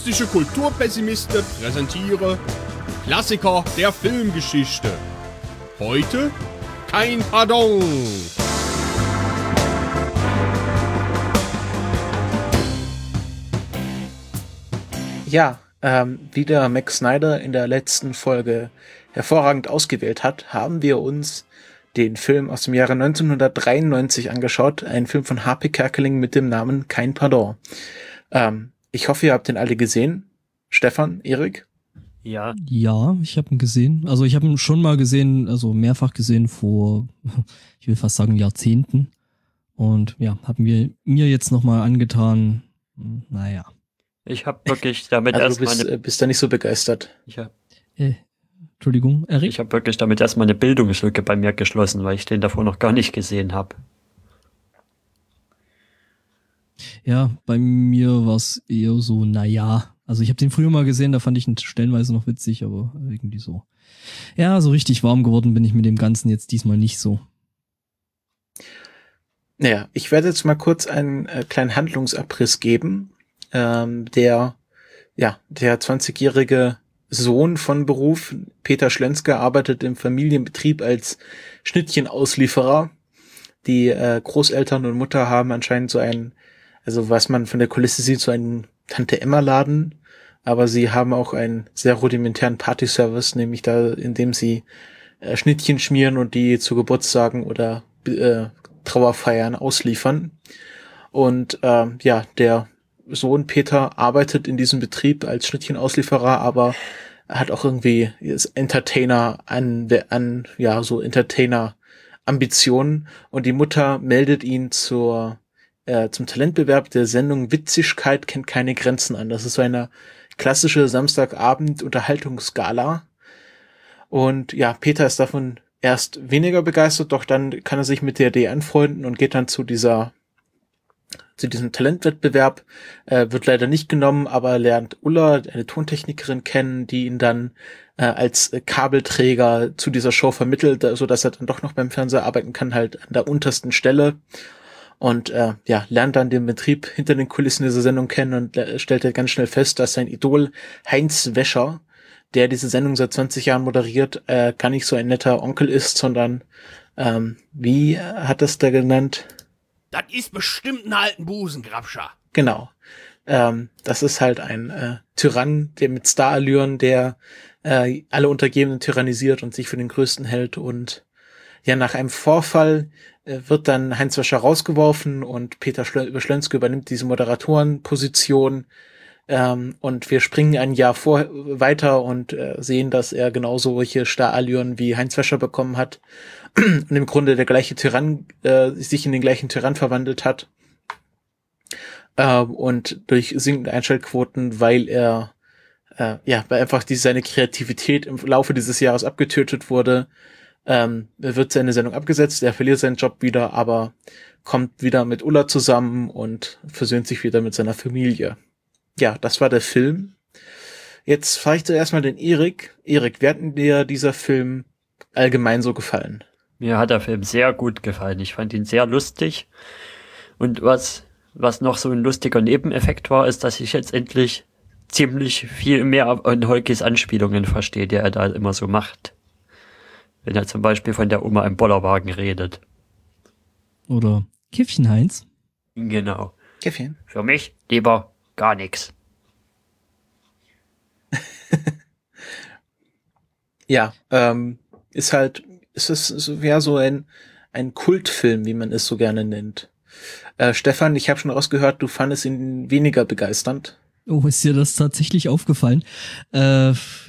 Mystische Kulturpessimisten präsentiere Klassiker der Filmgeschichte. Heute kein Pardon. Ja, wie der Max Snyder in der letzten Folge hervorragend ausgewählt hat, haben wir uns den Film aus dem Jahre 1993 angeschaut, ein Film von Harpe Kerkeling mit dem Namen Kein Pardon. Ich hoffe, ihr habt den alle gesehen. Stefan, Erik? Ja, ich habe ihn gesehen. Also ich habe ihn schon mal gesehen, also mehrfach gesehen vor, ich will fast sagen Jahrzehnten. Und ja, haben wir mir jetzt nochmal angetan, naja. Ich habe wirklich damit also du bist da nicht so begeistert. Entschuldigung, Erik? Ich habe wirklich damit erstmal eine Bildungslücke bei mir geschlossen, weil ich den davor noch gar nicht gesehen habe. Ja, bei mir war es eher so, naja. Also ich habe den früher mal gesehen, da fand ich ihn stellenweise noch witzig, aber irgendwie so. Ja, so richtig warm geworden bin ich mit dem Ganzen jetzt diesmal nicht so. Naja, ich werde jetzt mal kurz einen kleinen Handlungsabriss geben. Der 20-jährige Sohn von Beruf, Peter Schlönske, arbeitet im Familienbetrieb als Schnittchenauslieferer. Die Großeltern und Mutter haben anscheinend so einen, also was man von der Kulisse sieht, so einen Tante-Emma-Laden, aber sie haben auch einen sehr rudimentären Partyservice, nämlich da, indem sie Schnittchen schmieren und die zu Geburtstagen oder Trauerfeiern ausliefern. Und der Sohn Peter arbeitet in diesem Betrieb als Schnittchenauslieferer, aber hat auch irgendwie Entertainer-Ambitionen, und die Mutter meldet ihn zum Talentbewerb der Sendung Witzigkeit kennt keine Grenzen an. Das ist so eine klassische Samstagabend-Unterhaltungsgala. Und ja, Peter ist davon erst weniger begeistert, doch dann kann er sich mit der Idee anfreunden und geht dann zu diesem Talentwettbewerb, wird leider nicht genommen, aber lernt Ulla, eine Tontechnikerin, kennen, die ihn dann als Kabelträger zu dieser Show vermittelt, so dass er dann doch noch beim Fernseher arbeiten kann, halt an der untersten Stelle. Und lernt dann den Betrieb hinter den Kulissen dieser Sendung kennen und stellt ganz schnell fest, dass sein Idol Heinz Wäscher, der diese Sendung seit 20 Jahren moderiert, gar nicht so ein netter Onkel ist, sondern wie hat das der genannt? Das ist bestimmt ein alten Busengrabscher. Genau. Das ist halt ein Tyrann, der mit Starallüren, der alle Untergebenen tyrannisiert und sich für den Größten hält. Und ja, nach einem Vorfall wird dann Heinz Wäscher rausgeworfen und Peter Schlönske übernimmt diese Moderatorenposition. Und wir springen ein Jahr weiter und sehen, dass er genauso solche Starallüren wie Heinz Wäscher bekommen hat und im Grunde der gleiche Tyrann sich in den gleichen Tyrann verwandelt hat, und durch sinkende Einschaltquoten, weil einfach seine Kreativität im Laufe dieses Jahres abgetötet wurde, wird seine Sendung abgesetzt, er verliert seinen Job wieder, aber kommt wieder mit Ulla zusammen und versöhnt sich wieder mit seiner Familie. Ja, das war der Film. Jetzt frage ich zuerst mal den Erik. Erik, wie hat dir dieser Film allgemein so gefallen? Mir hat der Film sehr gut gefallen. Ich fand ihn sehr lustig. Und was noch so ein lustiger Nebeneffekt war, ist, dass ich jetzt endlich ziemlich viel mehr an Holkis Anspielungen verstehe, die er da immer so macht. Wenn er zum Beispiel von der Oma im Bollerwagen redet. Oder Kiffchen Heinz. Genau. Kiffchen. Für mich lieber gar nichts. Ja, ist so ein Kultfilm, wie man es so gerne nennt. Stefan, ich habe schon rausgehört, du fandest ihn weniger begeisternd. Oh, ist dir das tatsächlich aufgefallen? Weiß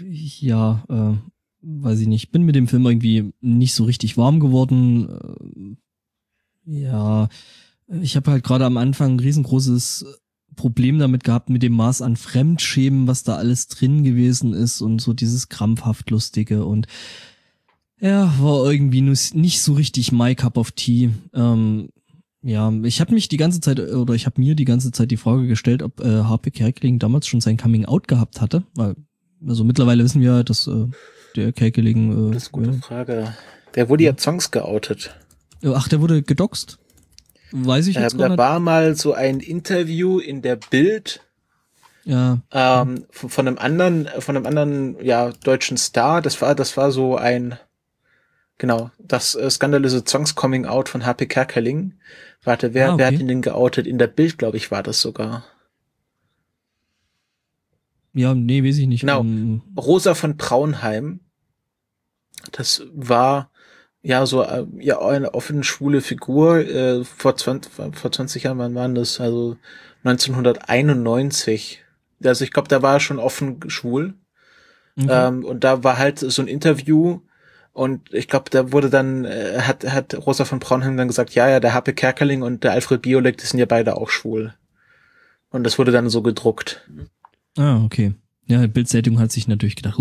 ich nicht. Bin mit dem Film irgendwie nicht so richtig warm geworden. Ich habe halt gerade am Anfang ein riesengroßes Problem damit gehabt mit dem Maß an Fremdschämen, was da alles drin gewesen ist und so dieses krampfhaft Lustige, und war irgendwie nicht so richtig my cup of tea. Ich habe mir die ganze Zeit die Frage gestellt, ob Harpe Kerkeling damals schon sein Coming Out gehabt hatte, weil also mittlerweile wissen wir, dass der Kerkeling das ist eine gute Frage. Der wurde ja Songs geoutet. Ach, der wurde gedoxt? Weiß ich jetzt gar nicht. Da war mal so ein Interview in der Bild, Ja. Von einem anderen, ja, deutschen Star. Das war so ein, genau, das skandalöse Songs Coming Out von HP Kerkeling. Warte, wer okay. hat ihn denn geoutet? In der Bild, glaube ich, war das sogar. Ja, nee, weiß ich nicht. Genau. Rosa von Braunheim. Das war ja so ja eine offen schwule Figur vor 20 Jahren, wann waren das? Also 1991. Also ich glaube, da war er schon offen schwul. Okay. Und da war halt so ein Interview und ich glaube, da wurde dann hat Rosa von Braunheim dann gesagt, ja, der Happe Kerkeling und der Alfred Biolek, die sind ja beide auch schwul. Und das wurde dann so gedruckt. Okay. Ja, Bild-Zeitung hat sich natürlich gedacht,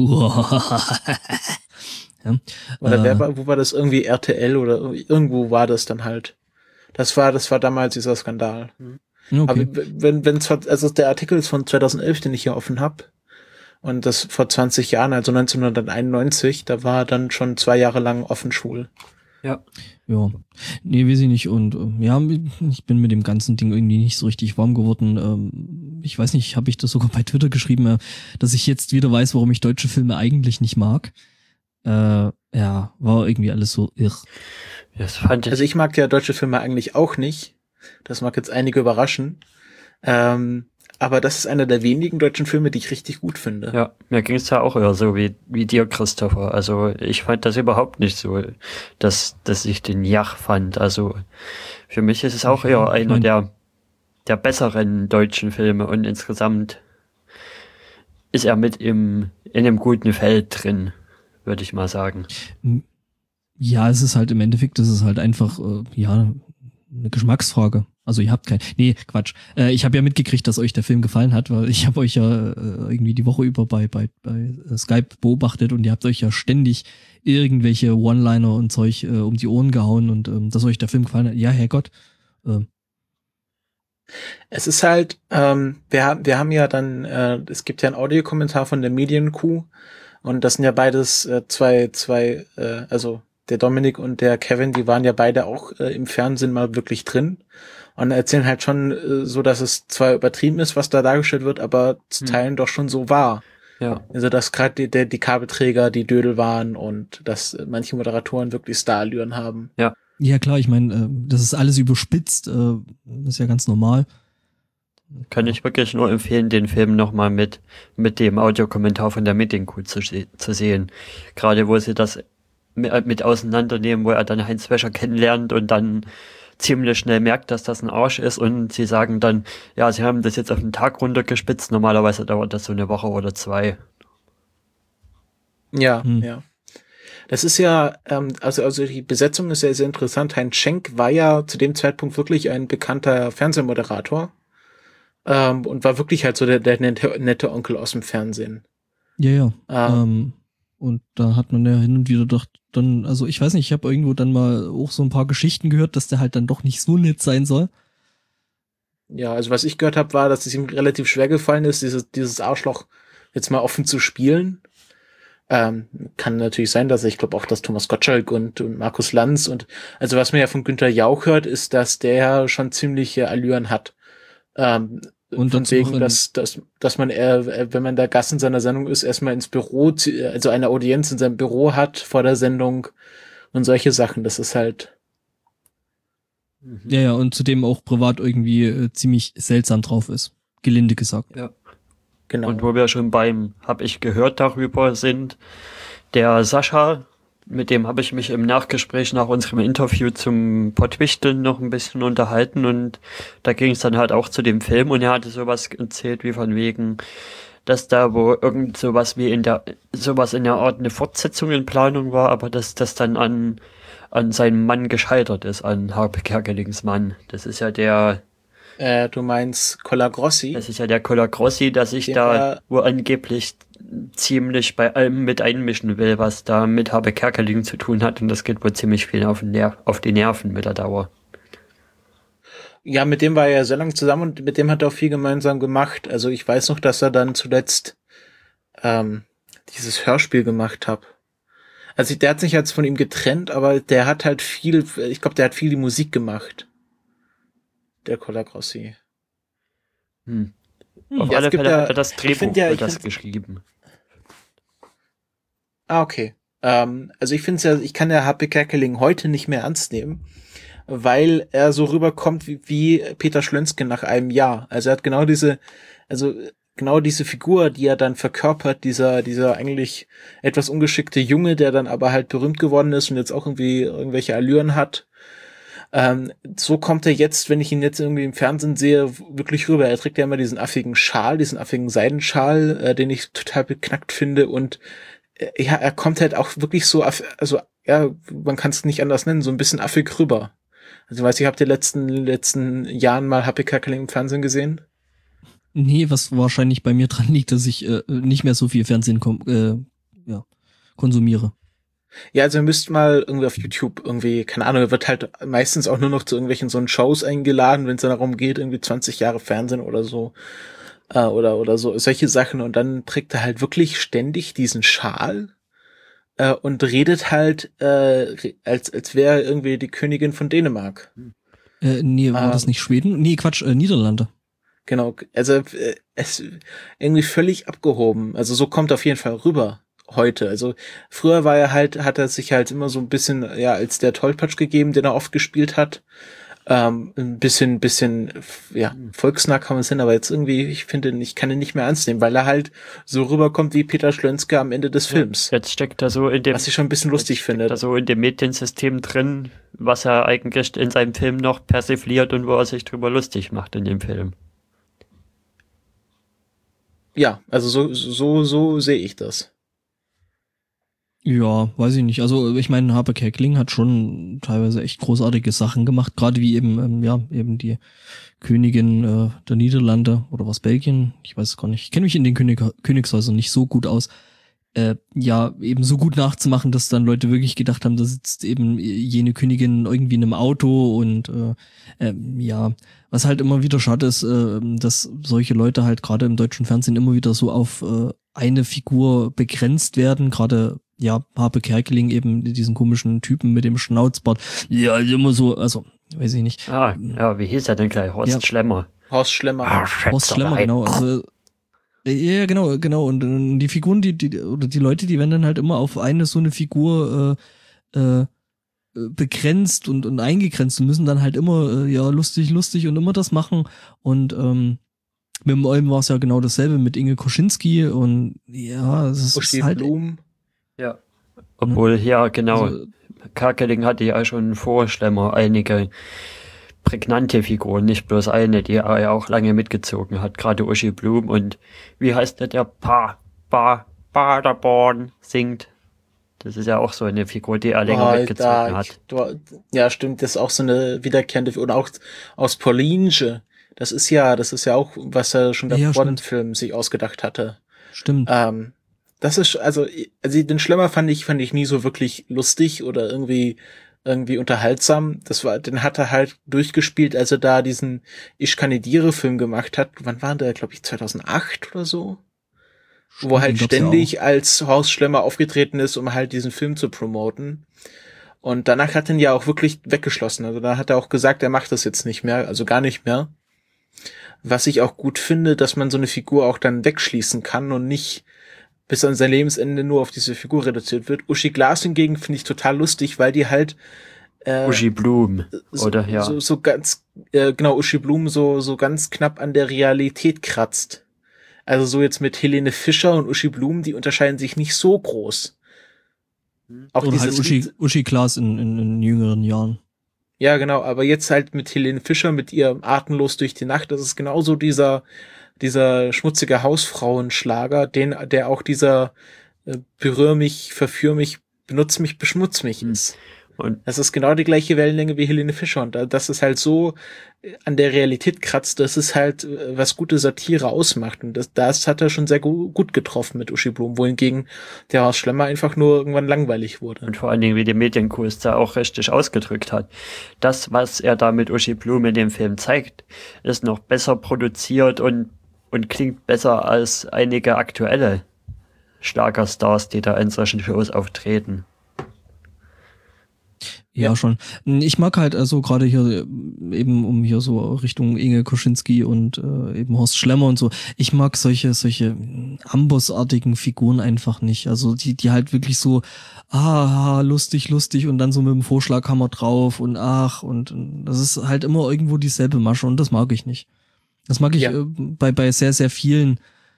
ja. Oder wo war das? Irgendwie RTL oder irgendwo war das dann halt. Das war damals dieser Skandal. Okay. Aber wenn also der Artikel ist von 2011, den ich hier offen habe. Und das vor 20 Jahren, also 1991, da war er dann schon 2 Jahre lang offen schwul. Ja. Ja. Nee, weiß ich nicht. Und ja, ich bin mit dem ganzen Ding irgendwie nicht so richtig warm geworden. Ich weiß nicht, habe ich das sogar bei Twitter geschrieben, dass ich jetzt wieder weiß, warum ich deutsche Filme eigentlich nicht mag. Ja, war irgendwie alles so irr. Das fand ich. Also ich mag ja deutsche Filme eigentlich auch nicht. Das mag jetzt einige überraschen. Aber das ist einer der wenigen deutschen Filme, die ich richtig gut finde. Ja, mir ging es ja auch eher so wie dir, Christopher. Also ich fand das überhaupt nicht so, dass ich den Jach fand. Also für mich ist es auch eher einer der besseren deutschen Filme und insgesamt ist er mit in einem guten Feld drin, würde ich mal sagen. Ja, es ist halt im Endeffekt, das ist halt einfach, ja, eine Geschmacksfrage. Also ihr habt nee, Quatsch. Ich habe ja mitgekriegt, dass euch der Film gefallen hat, weil ich habe euch ja irgendwie die Woche über bei Skype beobachtet und ihr habt euch ja ständig irgendwelche One-Liner und Zeug um die Ohren gehauen und dass euch der Film gefallen hat. Ja, Herrgott. Es ist halt, wir haben ja dann, es gibt ja einen Audiokommentar von der Medienkuh und das sind ja beides zwei, also der Dominik und der Kevin, die waren ja beide auch im Fernsehen mal wirklich drin und erzählen halt schon so, dass es zwar übertrieben ist, was da dargestellt wird, aber zu Teilen doch schon so war. Ja. Also dass gerade die Kabelträger die Dödel waren und dass manche Moderatoren wirklich Starallüren haben. Ja. Ja klar, ich meine, das ist alles überspitzt, ist ja ganz normal. Kann ich wirklich nur empfehlen, den Film nochmal mit dem Audiokommentar von der Medienkuh zu sehen. Gerade wo sie das mit auseinandernehmen, wo er dann Heinz Wäscher kennenlernt und dann ziemlich schnell merkt, dass das ein Arsch ist und sie sagen dann, ja, sie haben das jetzt auf den Tag runtergespitzt, normalerweise dauert das so eine Woche oder 2. Ja, ja. Das ist ja, also die Besetzung ist ja sehr interessant. Heinz Schenk war ja zu dem Zeitpunkt wirklich ein bekannter Fernsehmoderator und war wirklich halt so der nette Onkel aus dem Fernsehen. Ja. Und da hat man ja hin und wieder doch dann, also ich weiß nicht, ich habe irgendwo dann mal auch so ein paar Geschichten gehört, dass der halt dann doch nicht so nett sein soll. Ja, also was ich gehört habe, war, dass es ihm relativ schwer gefallen ist, dieses Arschloch jetzt mal offen zu spielen. Kann natürlich sein, dass ich glaube auch, dass Thomas Gottschalk und Markus Lanz und also was man ja von Günther Jauch hört, ist, dass der schon ziemliche Allüren hat. Und von wegen, dass man wenn man da Gast in seiner Sendung ist, erstmal ins Büro, also eine Audienz in seinem Büro hat vor der Sendung und solche Sachen. Das ist halt. Ja, und zudem auch privat irgendwie ziemlich seltsam drauf ist. Gelinde gesagt. Ja. Genau. Und wo wir schon beim Hab ich gehört darüber sind, der Sascha, mit dem habe ich mich im Nachgespräch nach unserem Interview zum Pottwichteln noch ein bisschen unterhalten und da ging es dann halt auch zu dem Film und er hatte sowas erzählt wie von wegen, dass da wo irgend sowas in der Art eine Fortsetzung in Planung war, aber dass das dann an seinem Mann gescheitert ist, an Harpe Kerkelings Mann. Das ist ja der du meinst Colagrossi? Das ist ja der Colagrossi, der sich da wo angeblich ziemlich bei allem mit einmischen will, was da mit Harpe Kerkeling zu tun hat und das geht wohl ziemlich viel auf die Nerven mit der Dauer. Ja, mit dem war er ja sehr lang zusammen und mit dem hat er auch viel gemeinsam gemacht. Also ich weiß noch, dass er dann zuletzt dieses Hörspiel gemacht hat. Also der hat sich jetzt von ihm getrennt, aber der hat halt viel die Musik gemacht. Der Colagrossi. Auf Ja, es alle gibt Fälle ja- hat er das ich Drehbuch find ja- für ich das find- geschrieben. Okay. Also ich finde es ja, ich kann der Happy Kerkeling heute nicht mehr ernst nehmen, weil er so rüberkommt wie Peter Schlönske nach einem Jahr. Also er hat genau diese Figur, die er dann verkörpert, dieser eigentlich etwas ungeschickte Junge, der dann aber halt berühmt geworden ist und jetzt auch irgendwie irgendwelche Allüren hat. So kommt er jetzt, wenn ich ihn jetzt irgendwie im Fernsehen sehe, wirklich rüber. Er trägt ja immer diesen affigen Schal, diesen affigen Seidenschal, den ich total beknackt finde und ja, er kommt halt auch wirklich so, also ja, man kann es nicht anders nennen, so ein bisschen affig rüber. Also weiß ich, habt ihr letzten Jahren mal Happy Kerkeling im Fernsehen gesehen? Nee, was wahrscheinlich bei mir dran liegt, dass ich nicht mehr so viel Fernsehen konsumiere. Ja, also ihr müsst mal irgendwie auf YouTube irgendwie, keine Ahnung, er wird halt meistens auch nur noch zu irgendwelchen so Shows eingeladen, wenn es darum geht, irgendwie 20 Jahre Fernsehen oder so. Oder so, solche Sachen. Und dann trägt er halt wirklich ständig diesen Schal und redet halt, als wäre er irgendwie die Königin von Dänemark. Nee, war das nicht Schweden? Nee, Quatsch, Niederlande. Genau, also es irgendwie völlig abgehoben. Also so kommt auf jeden Fall rüber heute. Also früher hat er sich halt immer so ein bisschen, ja, als der Tollpatsch gegeben, den er oft gespielt hat. Ein bisschen, ja, volksnah kann man es hin, aber jetzt irgendwie, ich finde, ich kann ihn nicht mehr ernst nehmen, weil er halt so rüberkommt wie Peter Schlönske am Ende des Films. Jetzt steckt er so in dem, Was ich schon ein bisschen lustig finde. da so in dem Mediensystem drin, was er eigentlich in seinem Film noch persifliert und wo er sich drüber lustig macht in dem Film. Ja, also so sehe ich das. Ja, weiß ich nicht. Also ich meine, Harpe Kerkeling hat schon teilweise echt großartige Sachen gemacht, gerade wie eben, eben die Königin der Niederlande oder was, Belgien, ich weiß es gar nicht. Ich kenne mich in den Königshäusern nicht so gut aus. Ja, eben so gut nachzumachen, dass dann Leute wirklich gedacht haben, da sitzt eben jene Königin irgendwie in einem Auto und ja, was halt immer wieder schade ist, dass solche Leute halt gerade im deutschen Fernsehen immer wieder so auf eine Figur begrenzt werden, gerade ja, Harpe Kerkeling eben diesen komischen Typen mit dem Schnauzbart. Ja, immer so, also, weiß ich nicht. Ah, ja, wie hieß er denn gleich? Horst Schlemmer. Horst Schlemmer. Horst Schlemmer, genau. Also, ja, genau. Und die Figuren, oder die Leute, die werden dann halt immer auf eine so eine Figur begrenzt und eingegrenzt und müssen dann halt immer ja lustig und immer das machen. Und mit dem Olm war es ja genau dasselbe mit Inge Koschinski und ja, es ist halt Blum. Ja. Obwohl, ja, genau. Also, Kerkeling hatte ja schon vor Schlemmer einige prägnante Figuren, nicht bloß eine, die er ja auch lange mitgezogen hat, gerade Uschi Blum und wie heißt der Paderborn singt. Das ist ja auch so eine Figur, die er länger mitgezogen hat. Ja, stimmt, das ist auch so eine wiederkehrende, oder auch aus Paulinge. Das ist ja auch, was er schon davor im Film sich ausgedacht hatte. Stimmt. Das ist, also den Schlemmer fand ich nie so wirklich lustig oder irgendwie unterhaltsam. Den hat er halt durchgespielt, als er da diesen Ich kandidiere Film gemacht hat. Wann war der, glaube ich, 2008 oder so? Wo halt ständig als Horst Schlemmer aufgetreten ist, um halt diesen Film zu promoten. Und danach hat er ihn ja auch wirklich weggeschlossen. Also da hat er auch gesagt, er macht das jetzt nicht mehr, also gar nicht mehr. Was ich auch gut finde, dass man so eine Figur auch dann wegschließen kann und nicht bis an sein Lebensende nur auf diese Figur reduziert wird. Uschi Glas hingegen finde ich total lustig, weil die halt Uschi Blum, oder ja. So ganz, genau, Uschi Blum so ganz knapp an der Realität kratzt. Also so jetzt mit Helene Fischer und Uschi Blum, die unterscheiden sich nicht so groß. Auch oder halt Uschi Glas in jüngeren Jahren. Ja, genau, aber jetzt halt mit Helene Fischer, mit ihrem Atemlos durch die Nacht, das ist genauso dieser schmutzige Hausfrauenschlager, der auch dieser berühr mich, verführ mich, benutz mich, beschmutz mich ist. Und das ist genau die gleiche Wellenlänge wie Helene Fischer. Und das ist halt so an der Realität kratzt, dass es halt was gute Satire ausmacht. Und das hat er schon sehr gut getroffen mit Uschi Blum, wohingegen der Horst Schlemmer einfach nur irgendwann langweilig wurde. Und vor allen Dingen, wie die Medienkunst da auch richtig ausgedrückt hat. Das, was er da mit Uschi Blum in dem Film zeigt, ist noch besser produziert und klingt besser als einige aktuelle Schlagerstars, die da in solchen Shows auftreten. Ja, Ja. schon. Ich mag halt also gerade hier eben um hier so Richtung Inge Koschinski und eben Horst Schlemmer und so. Ich mag solche Ambossartigen Figuren einfach nicht. Also die halt wirklich so lustig und dann so mit dem Vorschlaghammer drauf und und das ist halt immer irgendwo dieselbe Masche und das mag ich nicht. Das mag ich Ja. bei sehr, sehr vielen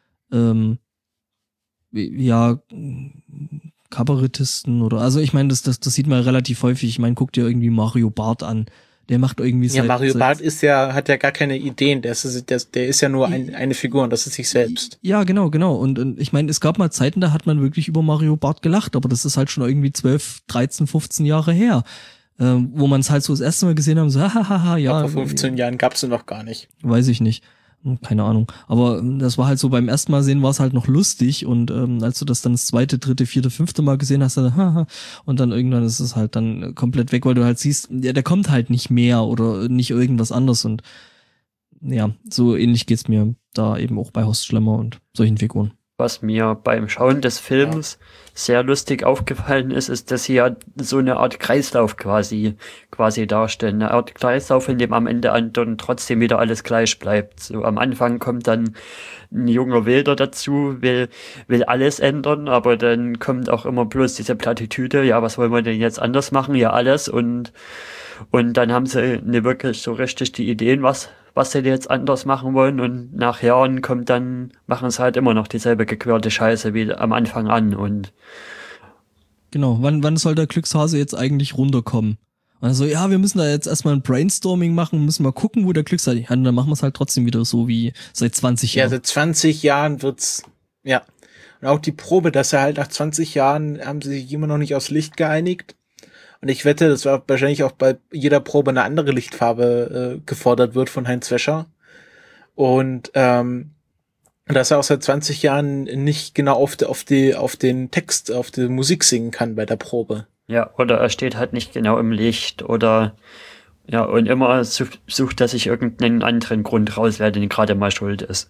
Kabarettisten oder, also ich meine, das sieht man relativ häufig. Ich meine, guck dir irgendwie Mario Barth an. Der macht irgendwie Ja, Mario Barth hat ja gar keine Ideen. Der ist ja nur eine Figur und das ist sich selbst. Ja, genau. Und ich meine, es gab mal Zeiten, da hat man wirklich über Mario Barth gelacht, aber das ist halt schon irgendwie 12, 13, 15 Jahre her. Wo man es halt so das erste Mal gesehen haben, so, ja. Vor 15 Jahren gab's ihn noch gar nicht. Weiß ich nicht. Keine Ahnung. Aber das war halt so, beim ersten Mal sehen war es halt noch lustig und als du das dann das zweite, dritte, vierte, fünfte Mal gesehen hast, dann, und dann irgendwann ist es halt dann komplett weg, weil du halt siehst, ja, der kommt halt nicht mehr oder nicht irgendwas anderes und ja, so ähnlich geht's mir da eben auch bei Horst Schlemmer und solchen Figuren. Was mir beim Schauen des Films sehr lustig aufgefallen ist, dass sie ja so eine Art Kreislauf quasi darstellen. Eine Art Kreislauf, in dem am Ende dann trotzdem wieder alles gleich bleibt. So am Anfang kommt dann ein junger Wilder dazu, will alles ändern, aber dann kommt auch immer bloß diese Plattitüde, ja, was wollen wir denn jetzt anders machen? Ja, alles und dann haben sie nicht wirklich so richtig die Ideen, was sie jetzt anders machen wollen und nach Jahren machen sie halt immer noch dieselbe gequirlte Scheiße wie am Anfang an und Genau, wann soll der Glückshase jetzt eigentlich runterkommen? Also, ja, wir müssen da jetzt erstmal ein Brainstorming machen, müssen mal gucken, wo der Glückshase ist. Dann machen wir es halt trotzdem wieder so wie seit 20 Jahren. Ja, seit 20 Jahren wird's, ja. Und auch die Probe, dass er halt nach 20 Jahren haben sie sich immer noch nicht aufs Licht geeinigt. Und ich wette, das war wahrscheinlich auch bei jeder Probe eine andere Lichtfarbe gefordert wird von Heinz Wäscher. Und dass er auch seit 20 Jahren nicht genau auf den Text, auf die Musik singen kann bei der Probe. ja, oder er steht halt nicht genau im Licht oder ja, und immer sucht er sich irgendeinen anderen Grund raus, wer denn gerade mal schuld ist.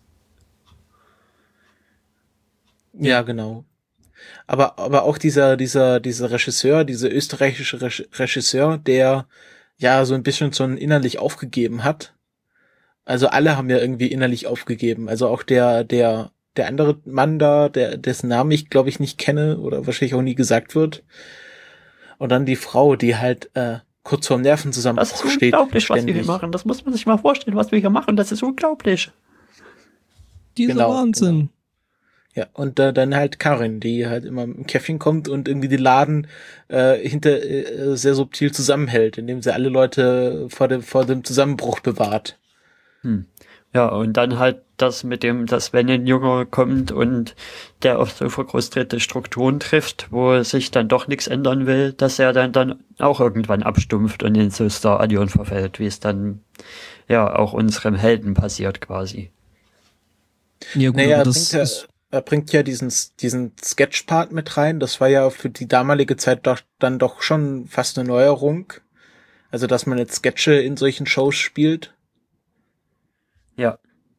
Ja, genau. Aber auch dieser Regisseur, dieser österreichische Regisseur, der ja so ein bisschen schon innerlich aufgegeben hat. Also alle haben ja irgendwie innerlich aufgegeben. Also auch der andere Mann da, dessen Namen ich glaube ich nicht kenne oder wahrscheinlich auch nie gesagt wird. Und dann die Frau, die halt kurz vorm Nervenzusammenbruch Das ist steht. unglaublich, was wir ständig. hier machen. Das muss man sich mal vorstellen, was wir hier machen. Das ist unglaublich. Dieser Genau, Wahnsinn. Ja, und dann halt Karin, die halt immer im Käffchen kommt und irgendwie die Laden sehr subtil zusammenhält, indem sie alle Leute vor dem Zusammenbruch bewahrt. Ja, und dann halt das mit dem, dass wenn ein Junge kommt und der auf so frustrierte Strukturen trifft, wo sich dann doch nichts ändern will, dass er dann auch irgendwann abstumpft und in so Stadion verfällt, wie es dann ja auch unserem Helden passiert quasi. Ja, gut, Naja, aber das ist, er bringt ja diesen Sketch-Part mit rein. Das war ja für die damalige Zeit dann doch schon fast eine Neuerung. Also, dass man jetzt Sketche in solchen Shows spielt. Ja,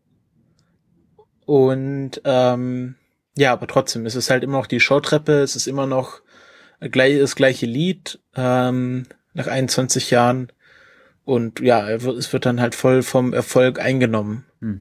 Und ja, aber trotzdem, es ist halt immer noch die Showtreppe, es ist immer noch das gleiche Lied nach 21 Jahren. Und ja, es wird dann halt voll vom Erfolg eingenommen.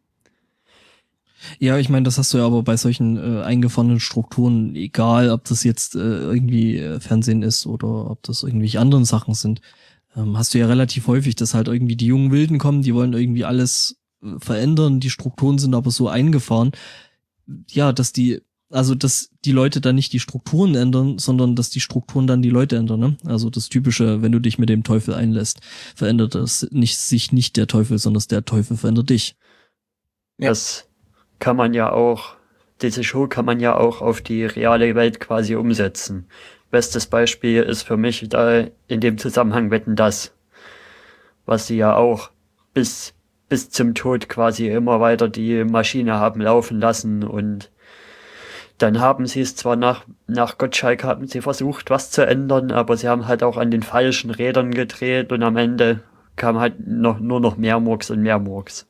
ja, ich meine, das hast du ja aber bei solchen eingefahrenen Strukturen, egal ob das jetzt irgendwie Fernsehen ist oder ob das irgendwelche anderen Sachen sind, hast du ja relativ häufig, dass halt irgendwie die jungen Wilden kommen, die wollen irgendwie alles verändern, die Strukturen sind aber so eingefahren, ja, dass die Leute dann nicht die Strukturen ändern, sondern dass die Strukturen dann die Leute ändern, ne? Also das typische, wenn du dich mit dem Teufel einlässt, verändert sich nicht der Teufel, sondern der Teufel verändert dich. Ja. das kann man ja auch, diese Show kann man ja auch auf die reale Welt quasi umsetzen. Bestes Beispiel ist für mich da in dem Zusammenhang Wetten, dass, was sie ja auch bis zum Tod quasi immer weiter die Maschine haben laufen lassen und dann haben sie es zwar nach Gottschalk haben sie versucht, was zu ändern, aber sie haben halt auch an den falschen Rädern gedreht und am Ende kam halt nur noch mehr Murks und mehr Murks.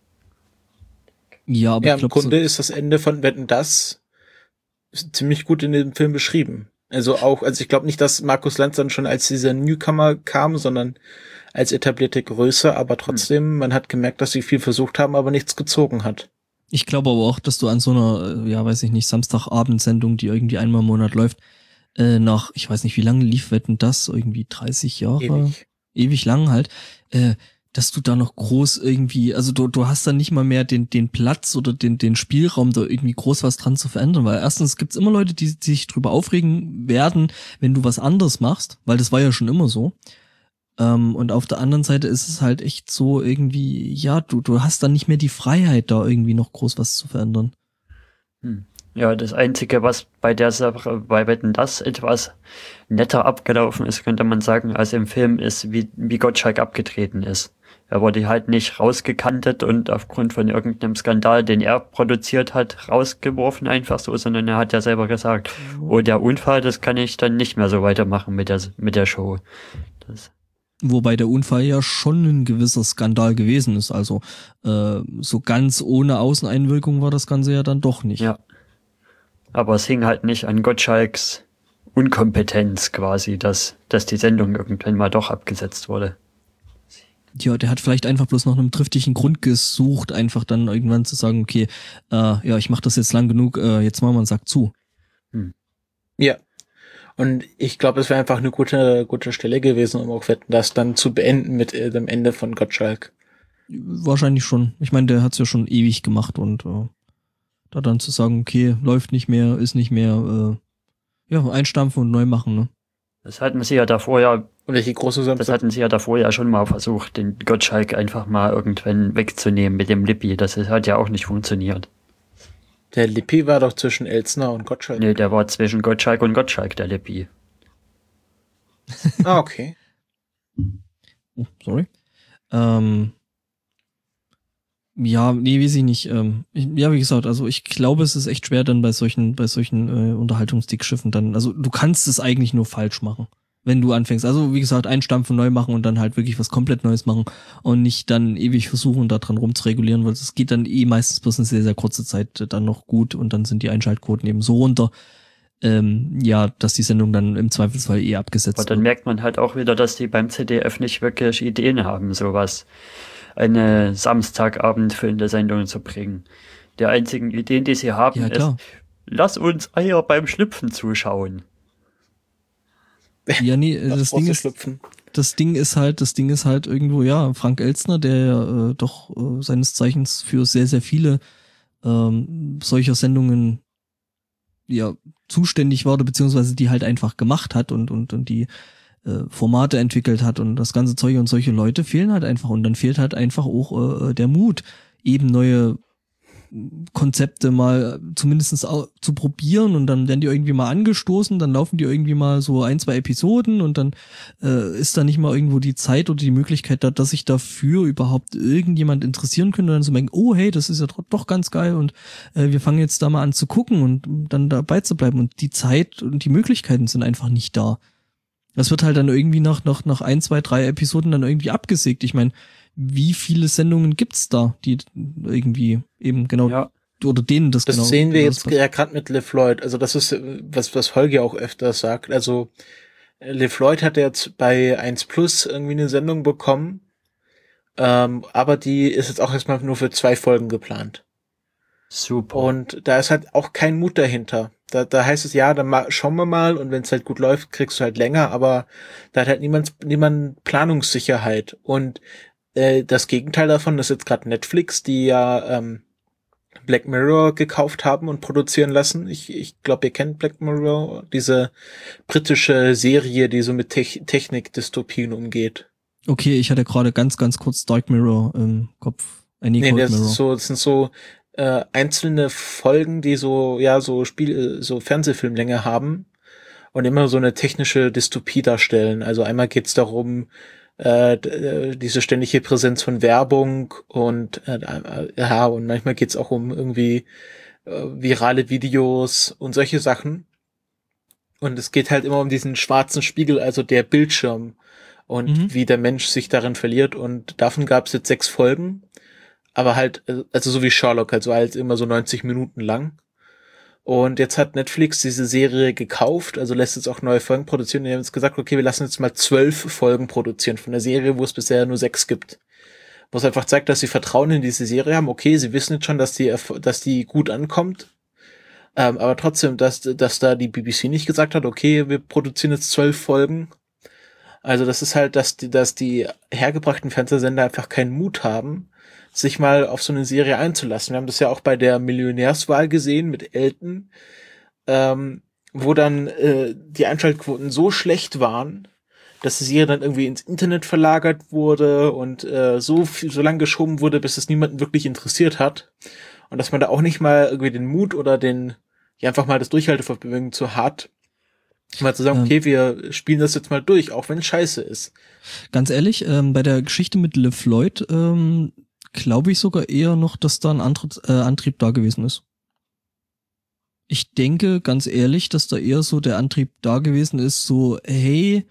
Ja, aber Ja, ich im glaube, Grunde ist das Ende von Wetten, dass ziemlich gut in dem Film beschrieben. Also ich glaube nicht, dass Markus Lanz dann schon als dieser Newcomer kam, sondern als etablierte Größe, aber trotzdem, man hat gemerkt, dass sie viel versucht haben, aber nichts gezogen hat. Ich glaube aber auch, dass du an so einer, ja, weiß ich nicht, Samstagabendsendung, die irgendwie einmal im Monat läuft, nach, ich weiß nicht, wie lange lief Wetten das? Irgendwie 30 Jahre? Ewig lang halt, dass du da noch groß irgendwie, also du hast dann nicht mal mehr den Platz oder den Spielraum, da irgendwie groß was dran zu verändern, weil erstens gibt's immer Leute, die sich drüber aufregen werden, wenn du was anderes machst, weil das war ja schon immer so. Und auf der anderen Seite ist es halt echt so irgendwie, ja, du hast dann nicht mehr die Freiheit, da irgendwie noch groß was zu verändern. Ja, das Einzige, was bei der Sache, bei Wetten, das etwas netter abgelaufen ist, könnte man sagen, als im Film ist, wie Gottschalk abgetreten ist. Er wurde halt nicht rausgekantet und aufgrund von irgendeinem Skandal, den er produziert hat, rausgeworfen einfach so, sondern er hat ja selber gesagt, oh, der Unfall, das kann ich dann nicht mehr so weitermachen mit der Show. Wobei der Unfall ja schon ein gewisser Skandal gewesen ist, also so ganz ohne Außeneinwirkung war das Ganze ja dann doch nicht. Ja. Aber es hing halt nicht an Gottschalks Unkompetenz quasi, dass die Sendung irgendwann mal doch abgesetzt wurde. Ja, der hat vielleicht einfach bloß nach einem triftigen Grund gesucht, einfach dann irgendwann zu sagen, okay, ja, ich mach das jetzt lang genug, jetzt machen wir einen Sack zu. Ja. Und ich glaube, es wäre einfach eine gute Stelle gewesen, um auch Wetten, das dann zu beenden mit dem Ende von Gottschalk. Wahrscheinlich schon. Ich meine, der hat's ja schon ewig gemacht und da dann zu sagen, okay, läuft nicht mehr, ist nicht mehr, ja, einstampfen und neu machen, ne? Das hatten sie ja davor ja. Und welche große Das hatten sie ja davor ja schon mal versucht, den Gottschalk einfach mal irgendwann wegzunehmen mit dem Lippi. Das hat ja auch nicht funktioniert. Der Lippi war doch zwischen Elstner und Gottschalk. Nee, der war zwischen Gottschalk und Gottschalk, der Lippi. Ah, okay. Oh, sorry. Ja, nee, weiß ich nicht. Ja, wie gesagt, also ich glaube, es ist echt schwer dann bei solchen Unterhaltungsdickschiffen dann, also du kannst es eigentlich nur falsch machen, wenn du anfängst. Also wie gesagt, einstampfen, neu machen und dann halt wirklich was komplett Neues machen und nicht dann ewig versuchen, da dran rumzuregulieren, weil es geht dann meistens bloß eine sehr, sehr kurze Zeit dann noch gut und dann sind die Einschaltquoten eben so runter, ja, dass die Sendung dann im Zweifelsfall abgesetzt wird. Aber dann merkt man halt auch wieder, dass die beim ZDF nicht wirklich Ideen haben, sowas. Eine Samstagabendfüllende Sendung zu bringen. Die einzigen Ideen, die sie haben, ist, lass uns Eier beim Schlüpfen zuschauen. Ja, nee, das Ding ist halt irgendwo, ja, Frank Elstner, der doch seines Zeichens für sehr, sehr viele solcher Sendungen ja zuständig war, beziehungsweise die halt einfach gemacht hat und die Formate entwickelt hat und das ganze Zeug, und solche Leute fehlen halt einfach und dann fehlt halt einfach auch der Mut, eben neue Konzepte mal zumindest zu probieren und dann werden die irgendwie mal angestoßen, dann laufen die irgendwie mal so 1-2 Episoden und dann ist da nicht mal irgendwo die Zeit oder die Möglichkeit da, dass sich dafür überhaupt irgendjemand interessieren könnte und dann so denken, oh hey, das ist ja doch ganz geil und wir fangen jetzt da mal an zu gucken und dann dabei zu bleiben und die Zeit und die Möglichkeiten sind einfach nicht da. Das wird halt dann irgendwie nach 1, 2, 3 Episoden dann irgendwie abgesägt. Ich meine, wie viele Sendungen gibt's da, die irgendwie eben genau, oder denen das genau. Das sehen wir jetzt ja gerade mit LeFloid. Also das ist, was Holger auch öfters sagt. Also LeFloid hat jetzt bei 1+ irgendwie eine Sendung bekommen, aber die ist jetzt auch erstmal nur für 2 Folgen geplant. Super. Und da ist halt auch kein Mut dahinter. Da heißt es, ja, dann schauen wir mal und wenn es halt gut läuft, kriegst du halt länger, aber da hat halt niemand Planungssicherheit. Und das Gegenteil davon ist jetzt gerade Netflix, die ja Black Mirror gekauft haben und produzieren lassen. Ich glaube, ihr kennt Black Mirror, diese britische Serie, die so mit Technik-Dystopien umgeht. Okay, ich hatte gerade ganz, ganz kurz Dark Mirror im Kopf. Das sind so einzelne Folgen, die so Fernsehfilmlänge haben und immer so eine technische Dystopie darstellen. Also einmal geht's darum, diese ständige Präsenz von Werbung und und manchmal geht's auch um irgendwie virale Videos und solche Sachen. Und es geht halt immer um diesen schwarzen Spiegel, also der Bildschirm und wie der Mensch sich darin verliert. Und davon gab's jetzt 6 Folgen. Aber halt, also so wie Sherlock, also halt immer so 90 Minuten lang. Und jetzt hat Netflix diese Serie gekauft, also lässt jetzt auch neue Folgen produzieren. Und die haben jetzt gesagt, okay, wir lassen jetzt mal 12 Folgen produzieren von der Serie, wo es bisher nur 6 gibt. Wo es einfach zeigt, dass sie Vertrauen in diese Serie haben. Okay, sie wissen jetzt schon, dass die gut ankommt. Aber trotzdem, dass da die BBC nicht gesagt hat, okay, wir produzieren jetzt 12 Folgen. Also das ist halt, dass die hergebrachten Fernsehsender einfach keinen Mut haben, sich mal auf so eine Serie einzulassen. Wir haben das ja auch bei der Millionärswahl gesehen mit Elton, wo dann die Einschaltquoten so schlecht waren, dass die Serie dann irgendwie ins Internet verlagert wurde und so lange geschoben wurde, bis es niemanden wirklich interessiert hat. Und dass man da auch nicht mal irgendwie den Mut oder einfach mal das Durchhaltevermögen zu hat, mal zu sagen, okay, wir spielen das jetzt mal durch, auch wenn es scheiße ist. Ganz ehrlich, bei der Geschichte mit LeFloid glaube ich sogar eher noch, dass da ein Antrieb da gewesen ist. Ich denke, ganz ehrlich, dass da eher so der Antrieb da gewesen ist, so, hey,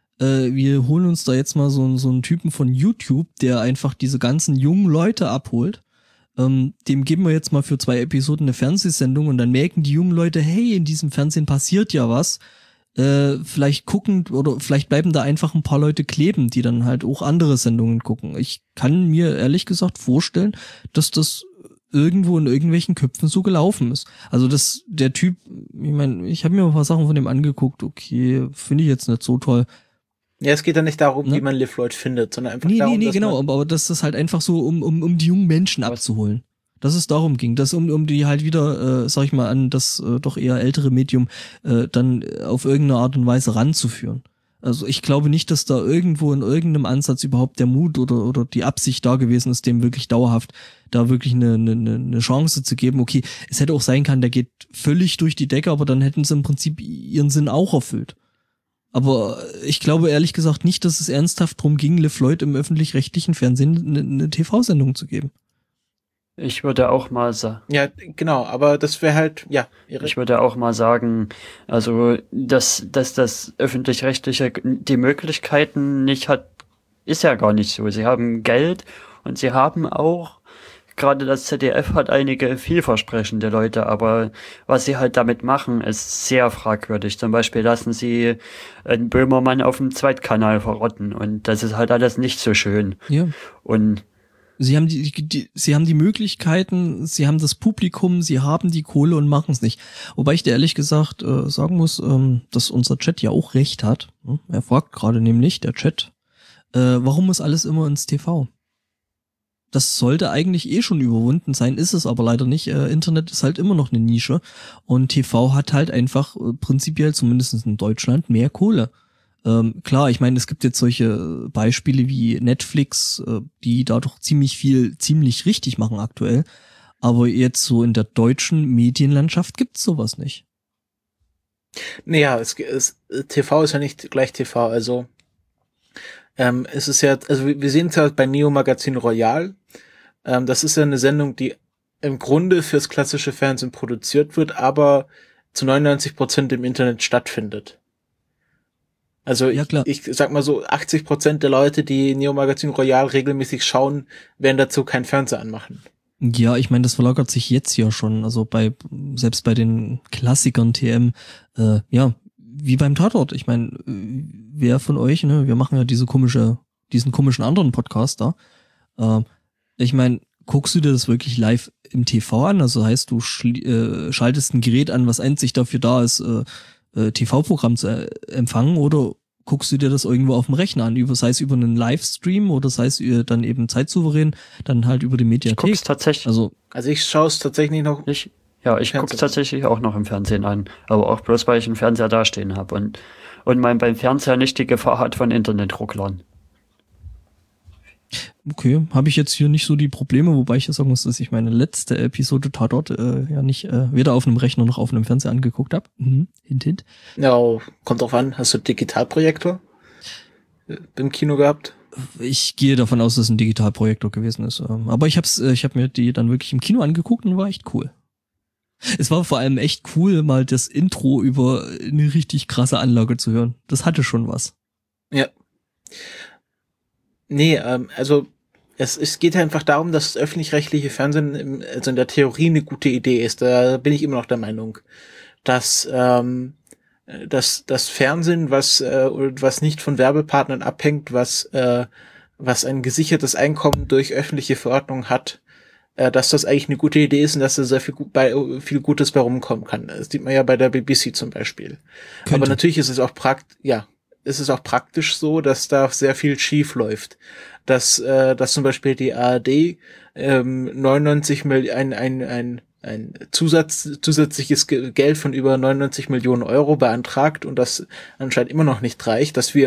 wir holen uns da jetzt mal so einen Typen von YouTube, der einfach diese ganzen jungen Leute abholt. Dem geben wir jetzt mal für 2 Episoden eine Fernsehsendung und dann merken die jungen Leute, hey, in diesem Fernsehen passiert ja was. Vielleicht gucken oder vielleicht bleiben da einfach ein paar Leute kleben, die dann halt auch andere Sendungen gucken. Ich kann mir ehrlich gesagt vorstellen, dass das irgendwo in irgendwelchen Köpfen so gelaufen ist. Also der Typ, ich meine, ich habe mir ein paar Sachen von dem angeguckt, okay, finde ich jetzt nicht so toll. Ja, es geht ja nicht darum, wie man LeFloid findet, sondern einfach darum, dass genau, aber das ist halt einfach so, um die jungen Menschen abzuholen. Dass es darum ging, dass um die halt wieder, sag ich mal, an das doch eher ältere Medium dann auf irgendeine Art und Weise ranzuführen. Also ich glaube nicht, dass da irgendwo in irgendeinem Ansatz überhaupt der Mut oder die Absicht da gewesen ist, dem wirklich dauerhaft da wirklich eine Chance zu geben. Okay, es hätte auch sein können, der geht völlig durch die Decke, aber dann hätten sie im Prinzip ihren Sinn auch erfüllt. Aber ich glaube ehrlich gesagt nicht, dass es ernsthaft drum ging, LeFloid im öffentlich-rechtlichen Fernsehen eine TV-Sendung zu geben. Ich würde auch mal sagen. Ja, genau, aber das wäre halt, ja. Ich würde auch mal sagen, also, dass das Öffentlich-Rechtliche die Möglichkeiten nicht hat, ist ja gar nicht so. Sie haben Geld und sie haben auch, gerade das ZDF hat einige vielversprechende Leute, aber was sie halt damit machen, ist sehr fragwürdig. Zum Beispiel lassen sie einen Böhmermann auf dem Zweitkanal verrotten und das ist halt alles nicht so schön. Ja. Und sie haben die Möglichkeiten, sie haben das Publikum, sie haben die Kohle und machen es nicht. Wobei ich dir ehrlich gesagt sagen muss, dass unser Chat ja auch recht hat. Er fragt gerade nämlich, der Chat, warum muss alles immer ins TV? Das sollte eigentlich schon überwunden sein, ist es aber leider nicht. Internet ist halt immer noch eine Nische und TV hat halt einfach prinzipiell, zumindest in Deutschland, mehr Kohle. Klar, ich meine, es gibt jetzt solche Beispiele wie Netflix, die da doch ziemlich richtig machen aktuell. Aber jetzt so in der deutschen Medienlandschaft gibt's sowas nicht. Naja, TV ist ja nicht gleich TV, also es ist ja, also wir sehen es ja bei Neo Magazin Royal. Das ist ja eine Sendung, die im Grunde fürs klassische Fernsehen produziert wird, aber zu 99% im Internet stattfindet. Also ja, ich sag mal so, 80% der Leute, die Neo Magazin Royal regelmäßig schauen, werden dazu keinen Fernseher anmachen. Ja, ich meine, das verlagert sich jetzt ja schon. Also selbst bei den Klassikern TM, ja, wie beim Tatort. Ich meine, wer von euch, ne, wir machen ja diesen komischen anderen Podcast da. Ich meine, guckst du dir das wirklich live im TV an? Also heißt, du schaltest ein Gerät an, was einzig dafür da ist, TV-Programm zu empfangen, oder guckst du dir das irgendwo auf dem Rechner an, sei es über einen Livestream oder sei es dann eben zeitsouverän, dann halt über die Mediathek. Ich guck's tatsächlich. Also ich schaue es tatsächlich noch. Ich guck's tatsächlich auch noch im Fernsehen an, aber auch bloß, weil ich einen Fernseher dastehen habe und man beim Fernseher nicht die Gefahr hat von Internetrucklern. Okay, habe ich jetzt hier nicht so die Probleme, wobei ich ja sagen muss, dass ich meine letzte Episode Tatort ja nicht weder auf einem Rechner noch auf einem Fernseher angeguckt habe. Hint. Ja, kommt drauf an. Hast du Digitalprojektor im Kino gehabt? Ich gehe davon aus, dass es ein Digitalprojektor gewesen ist. Aber ich habe mir die dann wirklich im Kino angeguckt und war echt cool. Es war vor allem echt cool, mal das Intro über eine richtig krasse Anlage zu hören. Das hatte schon was. Ja. Nee, also Es geht einfach darum, dass das öffentlich-rechtliche Fernsehen also in der Theorie eine gute Idee ist. Da bin ich immer noch der Meinung, dass das Fernsehen, was nicht von Werbepartnern abhängt, was ein gesichertes Einkommen durch öffentliche Verordnung hat, dass das eigentlich eine gute Idee ist und dass da sehr viel Gutes bei rumkommen kann. Das sieht man ja bei der BBC zum Beispiel. Könnte. Aber natürlich ist es auch praktisch so, dass da sehr viel schief läuft. Dass zum Beispiel die ARD 99 ein zusätzliches Geld von über 99 Millionen Euro beantragt und das anscheinend immer noch nicht reicht, dass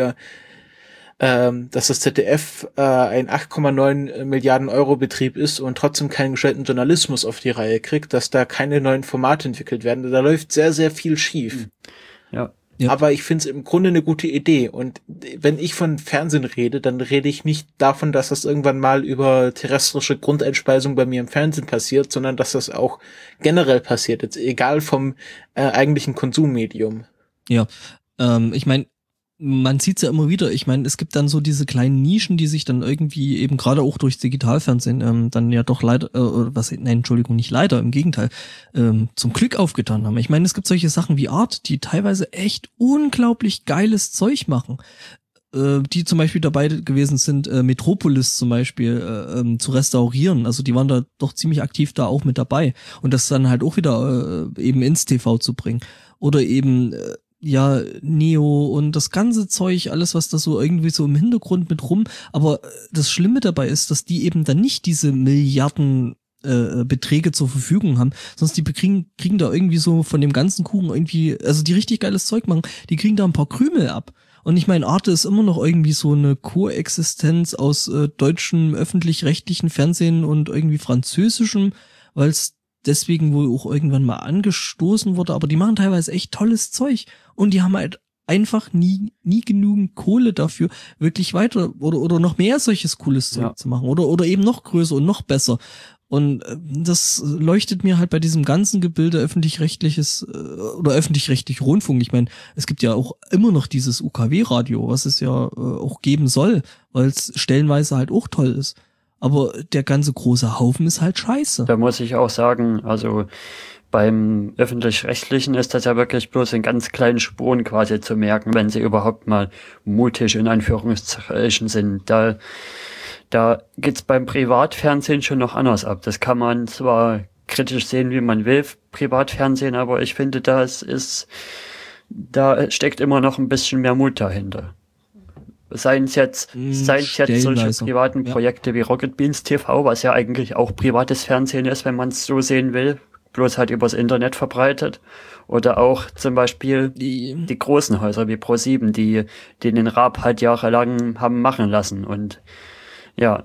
das ZDF ein 8,9 Milliarden Euro Betrieb ist und trotzdem keinen gescheiten Journalismus auf die Reihe kriegt, dass da keine neuen Formate entwickelt werden. Da läuft sehr, sehr viel schief. Ja. Ja. Aber ich finde es im Grunde eine gute Idee. Und wenn ich von Fernsehen rede, dann rede ich nicht davon, dass das irgendwann mal über terrestrische Grundeinspeisung bei mir im Fernsehen passiert, sondern dass das auch generell passiert, jetzt egal vom eigentlichen Konsummedium. Ja, ich meine, man sieht's ja immer wieder. Ich meine, es gibt dann so diese kleinen Nischen, die sich dann irgendwie eben gerade auch durchs Digitalfernsehen dann ja doch leider, Entschuldigung, nicht leider, im Gegenteil, zum Glück aufgetan haben. Ich meine, es gibt solche Sachen wie Art, die teilweise echt unglaublich geiles Zeug machen. Die zum Beispiel dabei gewesen sind, Metropolis zum Beispiel zu restaurieren. Also die waren da doch ziemlich aktiv da auch mit dabei. Und das dann halt auch wieder eben ins TV zu bringen. Oder eben Neo und das ganze Zeug, alles, was da so irgendwie so im Hintergrund mit rum. Aber das Schlimme dabei ist, dass die eben dann nicht diese Milliarden Beträge zur Verfügung haben, sonst die kriegen da irgendwie so von dem ganzen Kuchen irgendwie, also die richtig geiles Zeug machen, die kriegen da ein paar Krümel ab. Und ich meine, Arte ist immer noch irgendwie so eine Koexistenz aus deutschem öffentlich-rechtlichen Fernsehen und irgendwie französischem, weil es deswegen wohl auch irgendwann mal angestoßen wurde, aber die machen teilweise echt tolles Zeug und die haben halt einfach nie genügend Kohle dafür, wirklich weiter oder noch mehr solches cooles Zeug zu machen oder eben noch größer und noch besser. Und das leuchtet mir halt bei diesem ganzen Gebilde öffentlich-rechtliches oder öffentlich-rechtlich Rundfunk. Ich meine, es gibt ja auch immer noch dieses UKW-Radio, was es ja auch geben soll, weil es stellenweise halt auch toll ist. Aber der ganze große Haufen ist halt scheiße. Da muss ich auch sagen, also beim Öffentlich-Rechtlichen ist das ja wirklich bloß in ganz kleinen Spuren quasi zu merken, wenn sie überhaupt mal mutig in Anführungszeichen sind. Da geht's beim Privatfernsehen schon noch anders ab. Das kann man zwar kritisch sehen, wie man will, Privatfernsehen, aber ich finde, da steckt immer noch ein bisschen mehr Mut dahinter. Seien es jetzt solche privaten Projekte wie Rocket Beans TV, was ja eigentlich auch privates Fernsehen ist, wenn man es so sehen will, bloß halt übers Internet verbreitet. Oder auch zum Beispiel die großen Häuser wie Pro7, die den Raab halt jahrelang haben machen lassen. Und ja.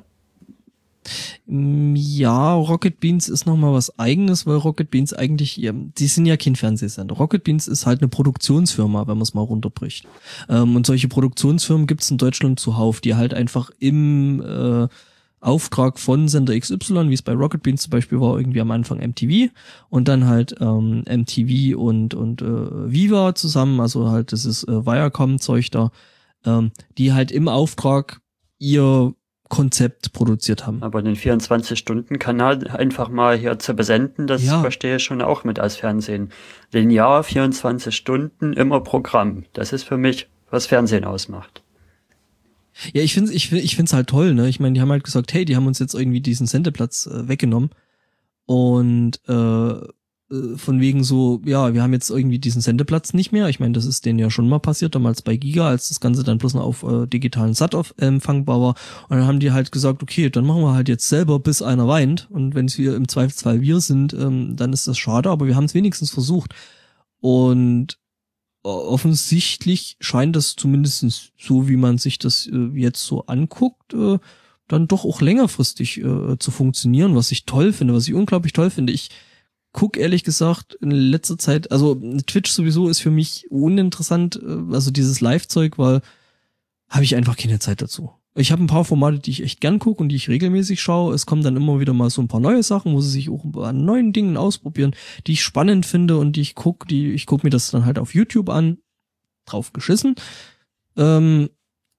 Ja, Rocket Beans ist nochmal was Eigenes, weil Rocket Beans eigentlich, die sind ja kein Fernsehsender. Rocket Beans ist halt eine Produktionsfirma, wenn man es mal runterbricht. Und solche Produktionsfirmen gibt es in Deutschland zuhauf, die halt einfach im Auftrag von Sender XY, wie es bei Rocket Beans zum Beispiel war, irgendwie am Anfang MTV und dann halt MTV und Viva zusammen, also halt das ist Viacom-Zeug da, die halt im Auftrag ihr Konzept produziert haben. Aber den 24-Stunden-Kanal einfach mal hier zu besenden, das verstehe ich schon auch mit als Fernsehen. Linear, 24 Stunden, immer Programm. Das ist für mich, was Fernsehen ausmacht. Ja, ich find's halt toll, ne? Ich meine, die haben halt gesagt, hey, die haben uns jetzt irgendwie diesen Sendeplatz weggenommen und von wegen so, ja, wir haben jetzt irgendwie diesen Sendeplatz nicht mehr. Ich meine, das ist denen ja schon mal passiert, damals bei Giga, als das Ganze dann bloß noch auf digitalen SAT empfangbar war. Und dann haben die halt gesagt, okay, dann machen wir halt jetzt selber, bis einer weint. Und wenn es wir im Zweifelsfall wir sind, dann ist das schade, aber wir haben es wenigstens versucht. Und offensichtlich scheint das zumindest so, wie man sich das jetzt so anguckt, dann doch auch längerfristig zu funktionieren, was ich toll finde, was ich unglaublich toll finde. Ich guck ehrlich gesagt in letzter Zeit, also Twitch sowieso ist für mich uninteressant, also dieses Live-Zeug, weil habe ich einfach keine Zeit dazu. Ich habe ein paar Formate, die ich echt gern gucke und die ich regelmäßig schaue. Es kommen dann immer wieder mal so ein paar neue Sachen, wo sie sich auch an neuen Dingen ausprobieren, die ich spannend finde und ich guck mir das dann halt auf YouTube an, drauf geschissen.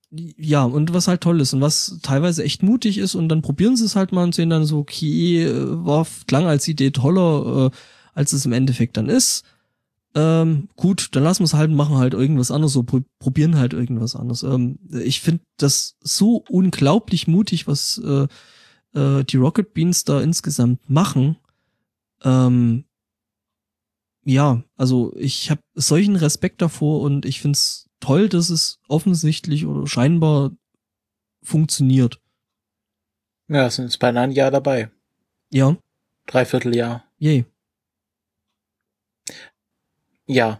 Ja, und was halt toll ist und was teilweise echt mutig ist und dann probieren sie es halt mal und sehen dann so, okay, klang als Idee toller, als es im Endeffekt dann ist. Gut, dann lassen wir es halt, machen halt irgendwas anderes, so probieren halt irgendwas anderes. Ich finde das so unglaublich mutig, was die Rocket Beans da insgesamt machen. Ja, also ich habe solchen Respekt davor und ich find's toll, dass es offensichtlich oder scheinbar funktioniert. Ja, sind jetzt beinahe ein Jahr dabei. Ja. Dreivierteljahr. Yay. Ja,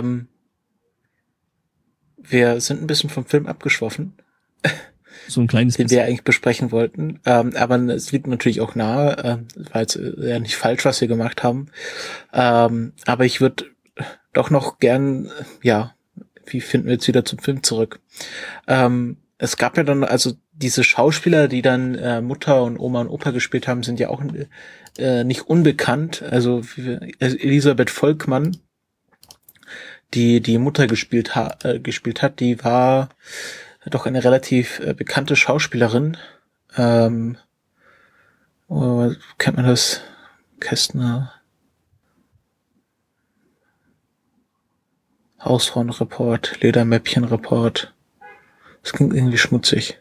wir sind ein bisschen vom Film abgeschwoffen, So ein kleines den wir eigentlich besprechen wollten. Aber es liegt natürlich auch nahe, war jetzt ja nicht falsch, was wir gemacht haben. Aber ich würde doch noch gern, wie finden wir jetzt wieder zum Film zurück? Es gab ja dann, also diese Schauspieler, die dann Mutter und Oma und Opa gespielt haben, sind ja auch nicht unbekannt. Also Elisabeth Volkmann, die Mutter gespielt hat, die war doch eine relativ bekannte Schauspielerin. Kennt man das? Kästner. Hausfrauenreport, Ledermäppchenreport. Das klingt irgendwie schmutzig.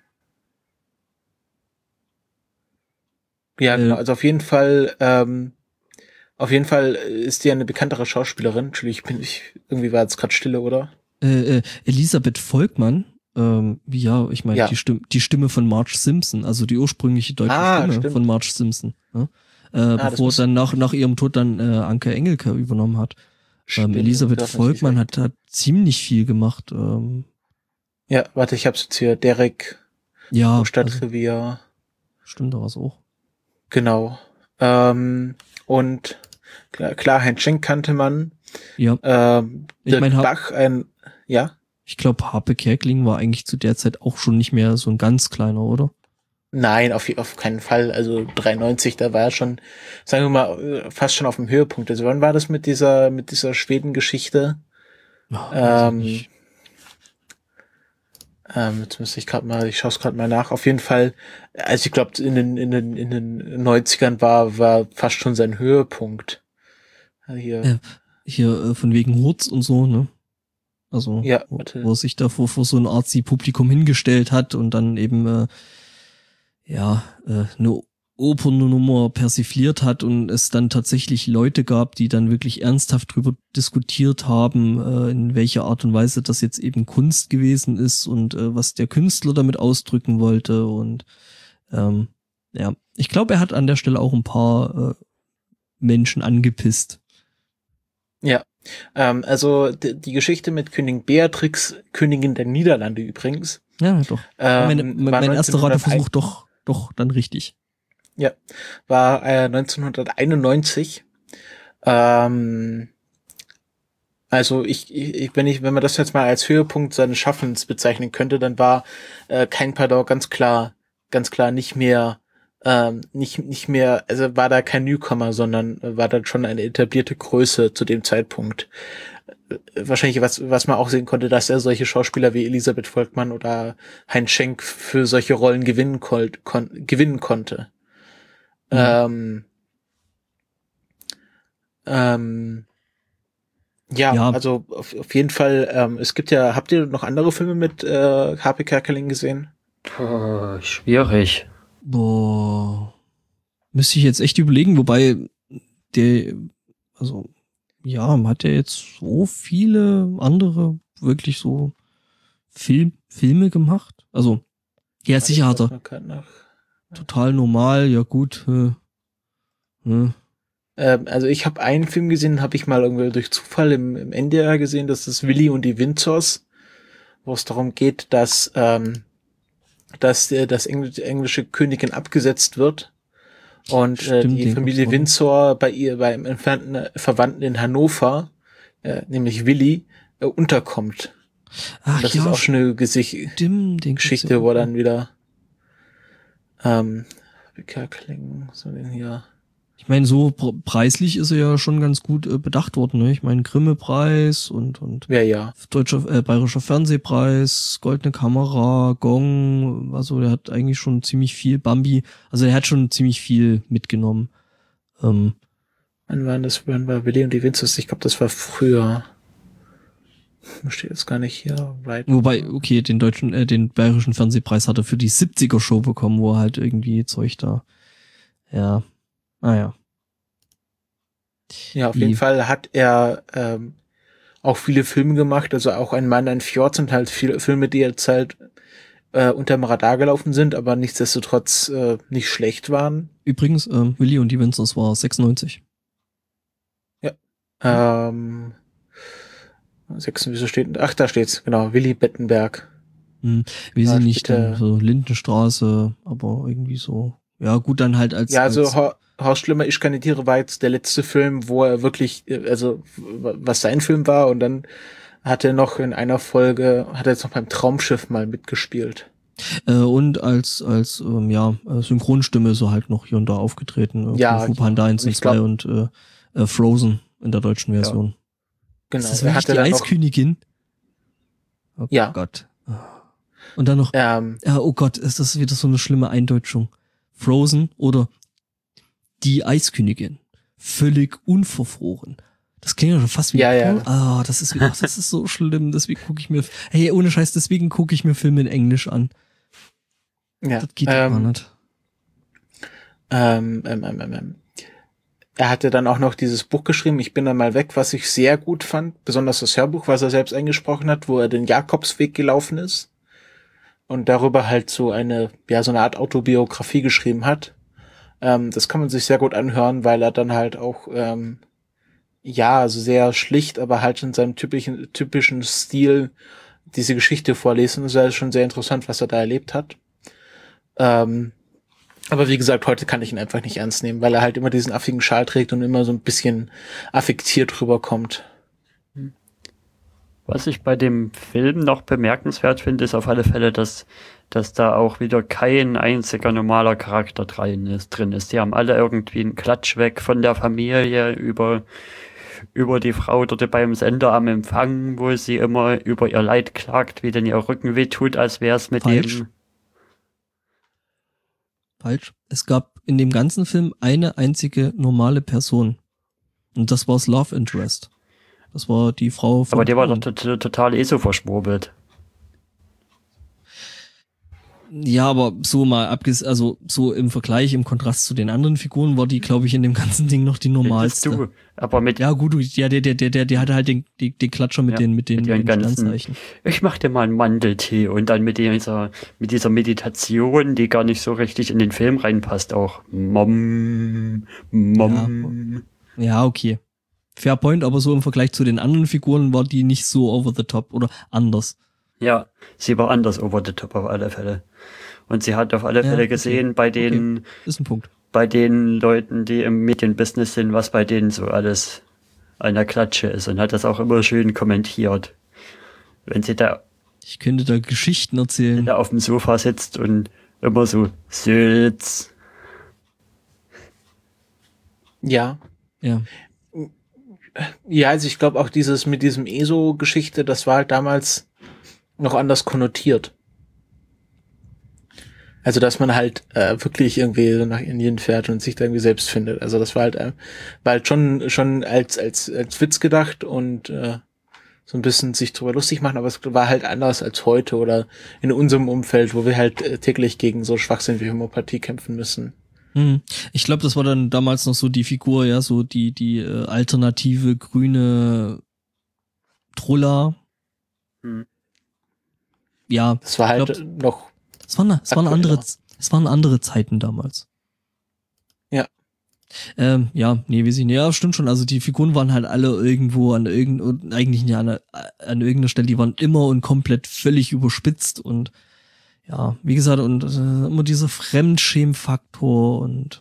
Ja, genau. Also auf jeden Fall ist die eine bekanntere Schauspielerin. Entschuldigung, irgendwie war jetzt gerade Stille, oder? Elisabeth Volkmann, ich meine, Ja. die Stimme von Marge Simpson, also die ursprüngliche deutsche Stimme stimmt. von Marge Simpson, ne? Bevor dann nach ihrem Tod dann Anke Engelke übernommen hat. Stimmt, Elisabeth Volkmann hat ziemlich viel gemacht. Ja, warte, ich hab's jetzt hier. Derek, Stadtrevier. Stimmt, da war's auch. Genau. Und klar, Heinz Schenk kannte man. Ja. Ich meine, Bach, ich glaube, Harpe Kerkeling war eigentlich zu der Zeit auch schon nicht mehr so ein ganz kleiner, oder? Nein, auf keinen Fall. Also 93, da war er schon, sagen wir mal, fast schon auf dem Höhepunkt. Also wann war das mit dieser Schweden-Geschichte? Jetzt müsste ich ich schaue es gerade mal nach. Auf jeden Fall, also ich glaube, in den 90ern war fast schon sein Höhepunkt. Hier von wegen Hurz und so, ne? Also, ja, wo er sich da vor so ein Arzi-Publikum hingestellt hat und dann eben eine Opernnummer persifliert hat und es dann tatsächlich Leute gab, die dann wirklich ernsthaft drüber diskutiert haben, in welcher Art und Weise das jetzt eben Kunst gewesen ist und was der Künstler damit ausdrücken wollte und ich glaube, er hat an der Stelle auch ein paar Menschen angepisst. Ja, also die Geschichte mit Königin Beatrix, Königin der Niederlande übrigens. Ja, doch. Mein erster Rateversuch doch dann richtig. Ja, war 1991. Also wenn man das jetzt mal als Höhepunkt seines Schaffens bezeichnen könnte, dann war Kein Pardon ganz klar nicht mehr, also war da kein Newcomer, sondern war da schon eine etablierte Größe zu dem Zeitpunkt. Wahrscheinlich, was man auch sehen konnte, dass er solche Schauspieler wie Elisabeth Volkmann oder Heinz Schenk für solche Rollen gewinnen konnte. Mhm. Also auf jeden Fall, es gibt ja, habt ihr noch andere Filme mit Harpe Kerkeling gesehen? Schwierig. Boah. Müsste ich jetzt echt überlegen, wobei man hat ja jetzt so viele andere wirklich so Filme gemacht. Also, ja, sicher hat er. Total normal, ja gut. Also ich habe einen Film gesehen, habe ich mal irgendwie durch Zufall im NDR gesehen, das ist Willy und die Windsors, wo es darum geht, dass das englische Königin abgesetzt wird und die Familie Windsor beim entfernten Verwandten in Hannover, nämlich Willy, unterkommt. Ach, das ist auch schon eine Geschichte, wo dann wieder Kerkeling, so den hier. Ich meine, so preislich ist er ja schon ganz gut bedacht worden, ne? Ich meine, Grimme-Preis und Ja. Bayerischer Fernsehpreis, Goldene Kamera, Gong, also der hat eigentlich schon ziemlich viel, Bambi, also er hat schon ziemlich viel mitgenommen. Wann war Willi und die Winzers? Ich glaube, das war früher. Steht jetzt gar nicht hier. Right. Wobei, okay, den Bayerischen Fernsehpreis hat er für die 70er-Show bekommen, wo er halt irgendwie Zeug da, ja. Ja, auf jeden Fall hat er auch viele Filme gemacht, also auch Ein Mann, ein Fjord sind halt viele Filme, die jetzt halt unterm Radar gelaufen sind, aber nichtsdestotrotz nicht schlecht waren. Übrigens, Willi und die Winzers war 96. Ja. 6, wieso steht? Ach, da steht's, genau, Willi Bettenberg. Wir sind nicht so Lindenstraße, aber irgendwie so. Ja, gut, dann halt als. Ja, also Horst Schlimmer, ich keine Tiere war jetzt der letzte Film, wo er wirklich, also was sein Film war, und dann hat er noch in einer Folge, hat er jetzt noch beim Traumschiff mal mitgespielt. Und als Synchronstimme so halt noch hier und da aufgetreten. Ja. Fu Panda 1 und 2 und Frozen in der deutschen Version. Ja. Genau. Ist das wirklich die Eiskönigin? Oh ja. Gott. Und dann noch, oh Gott, ist das wieder so eine schlimme Eindeutschung. Frozen oder die Eiskönigin. Völlig unverfroren. Das klingt ja schon fast wie das ist so schlimm, deswegen gucke ich mir, ohne Scheiß, deswegen gucke ich mir Filme in Englisch an. Ja. Das geht gar nicht. Er hatte dann auch noch dieses Buch geschrieben, Ich bin dann mal weg, was ich sehr gut fand, besonders das Hörbuch, was er selbst eingesprochen hat, wo er den Jakobsweg gelaufen ist und darüber halt so eine Art Autobiografie geschrieben hat. Das kann man sich sehr gut anhören, weil er dann halt auch also sehr schlicht, aber halt in seinem typischen Stil diese Geschichte vorlesen. Das ist schon sehr interessant, was er da erlebt hat. Aber wie gesagt, heute kann ich ihn einfach nicht ernst nehmen, weil er halt immer diesen affigen Schal trägt und immer so ein bisschen affektiert rüberkommt. Was ich bei dem Film noch bemerkenswert finde, ist auf alle Fälle, dass da auch wieder kein einziger normaler Charakter drin ist. Die haben alle irgendwie einen Klatsch weg von der Familie über die Frau dort beim Sender am Empfang, wo sie immer über ihr Leid klagt, wie denn ihr Rücken wehtut, als wäre es mit dem... Falsch. Es gab in dem ganzen Film eine einzige normale Person. Und das war das Love Interest. Das war die Frau von... Aber die war doch total so verschwurbelt. Ja, aber so mal also so im Vergleich, im Kontrast zu den anderen Figuren war die, glaube ich, in dem ganzen Ding noch die normalste. Du, aber mit... Ja gut, der hatte halt den Klatscher mit den Sternzeichen. Ich mach dir mal einen Mandeltee und dann mit dieser Meditation, die gar nicht so richtig in den Film reinpasst, auch. Mom. Ja, okay. Fair point, aber so im Vergleich zu den anderen Figuren war die nicht so over the top oder anders. Ja, sie war anders over the top auf alle Fälle. Und sie hat auf alle Fälle gesehen bei den ist ein Punkt. Bei den Leuten, die im Medienbusiness sind, was bei denen so alles an der Klatsche ist, und hat das auch immer schön kommentiert. Wenn sie da... Ich könnte da Geschichten erzählen. Da auf dem Sofa sitzt und immer so sitzt. Ja. Ja. Ja, also ich glaube auch mit diesem ESO-Geschichte, das war halt damals noch anders konnotiert. Also, dass man halt wirklich irgendwie nach Indien fährt und sich da irgendwie selbst findet. Also, das war halt schon als Witz gedacht und so ein bisschen sich drüber lustig machen, aber es war halt anders als heute oder in unserem Umfeld, wo wir halt täglich gegen so Schwachsinn wie Homöopathie kämpfen müssen. Ich glaube, das war dann damals noch so die Figur, ja, so die alternative grüne Trulla. Ja. Das war halt noch. Es waren andere Zeiten damals. Ja. Weiß ich nicht. Ja, stimmt schon. Also die Figuren waren halt alle irgendwo an irgendeiner Stelle, die waren immer und komplett völlig überspitzt und ja, wie gesagt, und immer dieser Fremdschämfaktor und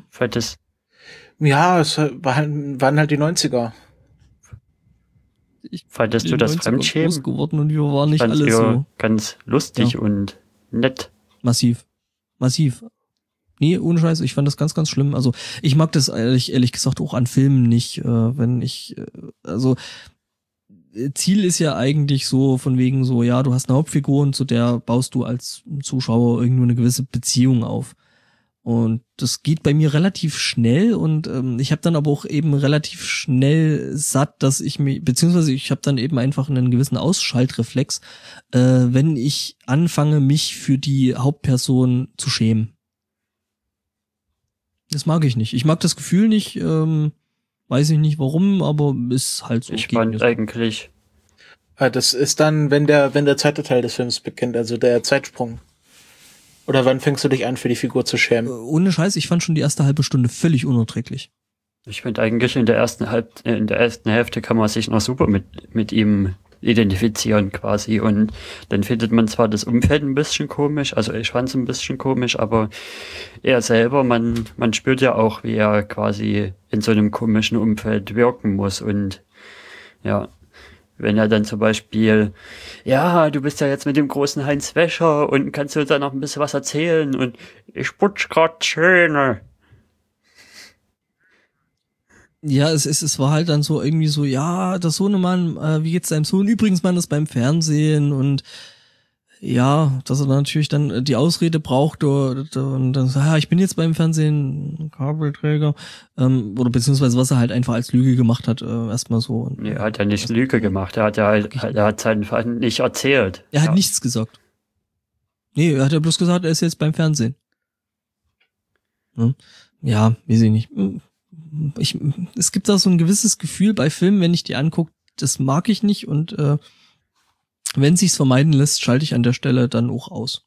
ja, es waren halt die 90er. Fandest du das Fremdschämen? Groß geworden und wir waren nicht alle so. Ganz lustig und nett. Massiv. Nee, ohne Scheiß, ich fand das ganz, ganz schlimm. Also ich mag das ehrlich gesagt auch an Filmen nicht, wenn ich, Ziel ist ja eigentlich so von wegen so, ja, du hast eine Hauptfigur und zu der baust du als Zuschauer irgendwo eine gewisse Beziehung auf. Und das geht bei mir relativ schnell und ich habe dann aber auch eben relativ schnell satt, dass ich mich, beziehungsweise ich habe dann eben einfach einen gewissen Ausschaltreflex, wenn ich anfange, mich für die Hauptperson zu schämen. Das mag ich nicht. Ich mag das Gefühl nicht, weiß ich nicht warum, aber ist halt so. Ich fand eigentlich... Das ist dann, wenn der zweite Teil des Films beginnt, also der Zeitsprung. Oder wann fängst du dich an, für die Figur zu schämen? Ohne Scheiß, ich fand schon die erste halbe Stunde völlig unerträglich. Ich finde eigentlich in der ersten Hälfte kann man sich noch super mit ihm identifizieren quasi und dann findet man zwar das Umfeld ein bisschen komisch, also ich fand es ein bisschen komisch, aber er selber, man spürt ja auch, wie er quasi in so einem komischen Umfeld wirken muss und ja, wenn er dann zum Beispiel, ja, du bist ja jetzt mit dem großen Heinz Wäscher und kannst du da noch ein bisschen was erzählen und ich putz grad Zähne. Ja, es war halt dann so irgendwie so, ja, der Sohnemann, wie geht's deinem Sohn? Übrigens, man ist beim Fernsehen und ja, dass er dann natürlich dann die Ausrede braucht und dann sagt, ja, ich bin jetzt beim Fernsehen, Kabelträger, oder beziehungsweise was er halt einfach als Lüge gemacht hat, erstmal so. Und, Nee, er hat ja nicht Lüge gemacht, er hat seinen Fall nicht erzählt. Er hat nichts gesagt. Nee, er hat ja bloß gesagt, er ist jetzt beim Fernsehen. Ja, weiß ich nicht. Es gibt auch so ein gewisses Gefühl bei Filmen, wenn ich die angucke, das mag ich nicht und wenn sich's vermeiden lässt, schalte ich an der Stelle dann auch aus.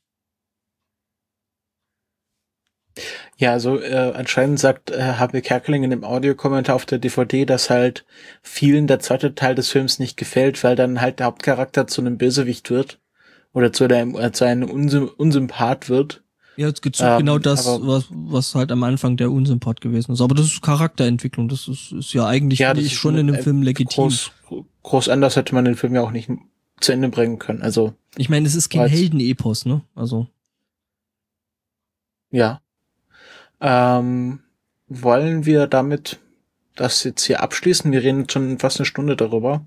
Ja, also anscheinend sagt H.B. Kerkeling in dem Audiokommentar auf der DVD, dass halt vielen der zweite Teil des Films nicht gefällt, weil dann halt der Hauptcharakter zu einem Bösewicht wird oder zu einem Unsympath wird. Ja, es gibt genau das, was halt am Anfang der Unsympath gewesen ist. Aber das ist Charakterentwicklung. Das ist ja eigentlich schon in einem Film legitim. Groß anders hätte man den Film ja auch nicht zu Ende bringen können. Also ich meine, es ist kein Heldenepos, ne? Also ja. Wollen wir damit das jetzt hier abschließen? Wir reden schon fast eine Stunde darüber.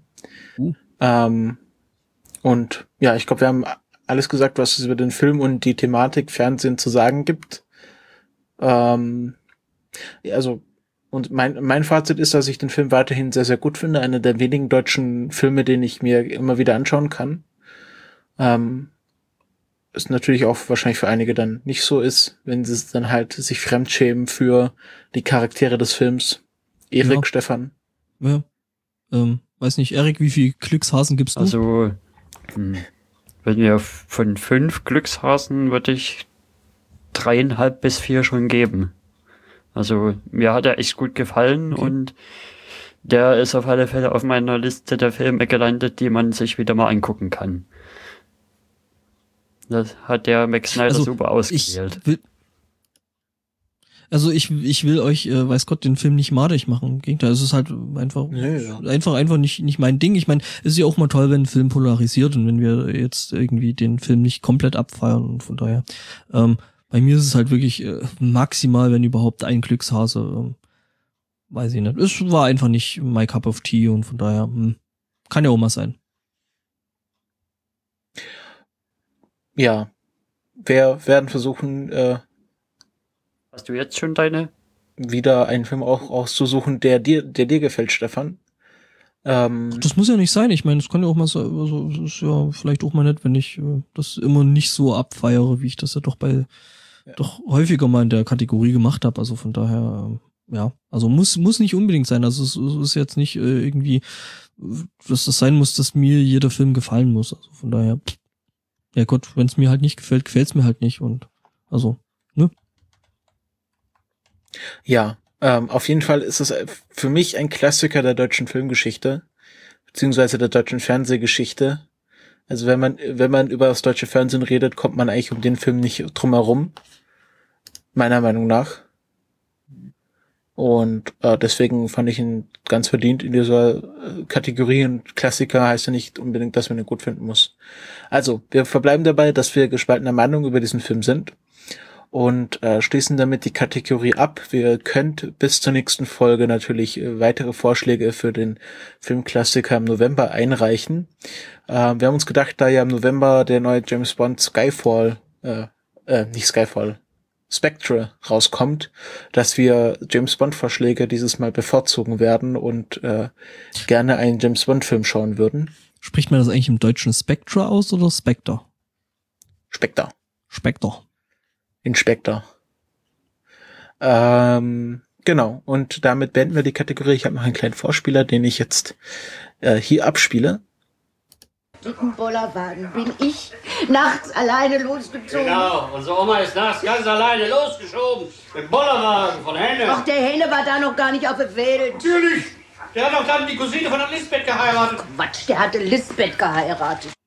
Und ja, ich glaube, wir haben alles gesagt, was es über den Film und die Thematik Fernsehen zu sagen gibt. Also, und mein Fazit ist, dass ich den Film weiterhin sehr, sehr gut finde. Einer der wenigen deutschen Filme, den ich mir immer wieder anschauen kann. Ist natürlich auch wahrscheinlich für einige dann nicht so ist, wenn sie dann halt sich fremdschämen für die Charaktere des Films. Erik, ja. Stefan? Ja. Weiß nicht, Erik, wie viel Glückshasen gibst du? Also, wenn wir von 5 Glückshasen würde ich 3,5 bis 4 schon geben. Also mir hat er echt gut gefallen und der ist auf alle Fälle auf meiner Liste der Filme gelandet, die man sich wieder mal angucken kann. Das hat der Max Snyder super ausgewählt. Ich will euch, weiß Gott, den Film nicht madig machen. Im Gegenteil, es ist halt einfach nicht mein Ding. Ich meine, es ist ja auch mal toll, wenn ein Film polarisiert und wenn wir jetzt irgendwie den Film nicht komplett abfeiern und von daher, bei mir ist es halt wirklich maximal, wenn überhaupt, ein Glückshase. Weiß ich nicht. Es war einfach nicht my cup of tea und von daher kann ja auch mal sein. Ja, wir werden versuchen, hast du jetzt schon deine? Wieder einen Film auch auszusuchen, der dir gefällt, Stefan. Das muss ja nicht sein. Ich meine, es kann ja auch mal so, also es ist ja vielleicht auch mal nett, wenn ich das immer nicht so abfeiere, wie ich das ja doch doch häufiger mal in der Kategorie gemacht habe. Also von daher, ja, also muss nicht unbedingt sein. Also es ist jetzt nicht irgendwie, dass das sein muss, dass mir jeder Film gefallen muss. Also von daher, ja Gott, wenn es mir halt nicht gefällt, gefällt es mir halt nicht und also, ne? Ja, auf jeden Fall ist es für mich ein Klassiker der deutschen Filmgeschichte, beziehungsweise der deutschen Fernsehgeschichte. Also wenn man über das deutsche Fernsehen redet, kommt man eigentlich um den Film nicht drum herum, meiner Meinung nach. Und deswegen fand ich ihn ganz verdient in dieser Kategorie, und Klassiker heißt ja nicht unbedingt, dass man ihn gut finden muss. Also, wir verbleiben dabei, dass wir gespaltener Meinung über diesen Film sind. und schließen damit die Kategorie ab. Ihr könnt bis zur nächsten Folge natürlich weitere Vorschläge für den Filmklassiker im November einreichen. Wir haben uns gedacht, da ja im November der neue James Bond Spectre rauskommt, dass wir James Bond Vorschläge dieses Mal bevorzugen werden und gerne einen James Bond Film schauen würden. Spricht man das eigentlich im Deutschen Spectre aus oder Spectre? Spectre. Spectre. Inspektor. Genau, und damit beenden wir die Kategorie. Ich habe noch einen kleinen Vorspieler, den ich jetzt hier abspiele. Mit dem Bollerwagen bin ich nachts alleine losgezogen. Genau, unsere Oma ist nachts ganz alleine losgeschoben. Mit dem Bollerwagen von Henne. Ach, der Henne war da noch gar nicht auf der Welt. Natürlich, der hat doch dann die Cousine von der Lisbeth geheiratet. Quatsch, der hatte Lisbeth geheiratet.